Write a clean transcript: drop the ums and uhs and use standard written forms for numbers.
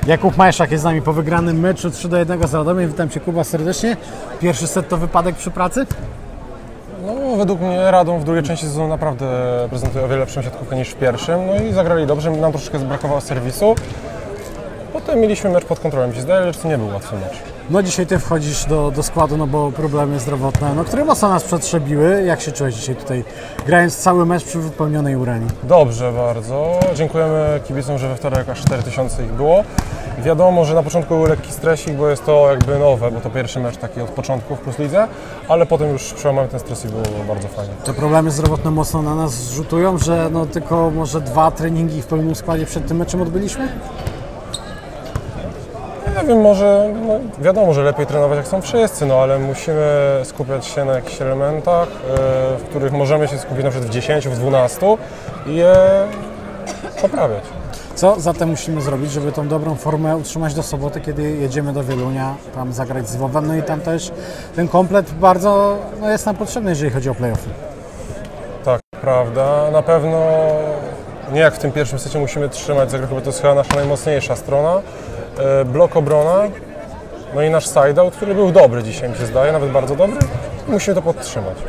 Jakub Majszak jest z nami po wygranym meczu 3-1 z Radomiem. Witam Cię, Kuba, serdecznie. Pierwszy set to wypadek przy pracy? No, według mnie Radom w drugiej części sezonu naprawdę prezentuje o wiele lepszą siatkówkę niż w pierwszym. No i zagrali dobrze, nam troszeczkę brakowało serwisu. Potem mieliśmy mecz pod kontrolą, mi się zdaje, że to nie był łatwy mecz. No dzisiaj Ty wchodzisz do składu, no bo problemy zdrowotne, które mocno nas przetrzebiły. Jak się czułeś dzisiaj tutaj, grając cały mecz przy wypełnionej urani? Dobrze bardzo. Dziękujemy kibicom, że we wtorek aż 4000 ich było. Wiadomo, że na początku był lekki stresik, bo jest to jakby nowe, bo to pierwszy mecz taki od początku w Plus Lidze, ale potem już przełamamy ten stres i było bardzo fajnie. Te problemy zdrowotne mocno na nas rzutują, że tylko może 2 treningi w pełnym składzie przed tym meczem odbyliśmy? Nie wiem, może, wiadomo, że lepiej trenować jak są wszyscy, ale musimy skupiać się na jakichś elementach, w których możemy się skupić na przykład w 10, w 12 i je poprawiać. Co zatem musimy zrobić, żeby tą dobrą formę utrzymać do soboty, kiedy jedziemy do Wielunia, tam zagrać z Lwowem, no i tam też ten komplet bardzo jest nam potrzebny, jeżeli chodzi o play-offy. Tak, prawda. Na pewno nie jak w tym pierwszym secie musimy trzymać zagrać, bo to jest chyba nasza najmocniejsza strona. Blok obrona, no i nasz side-out, który był dobry dzisiaj, mi się zdaje, nawet bardzo dobry. Musimy to podtrzymać.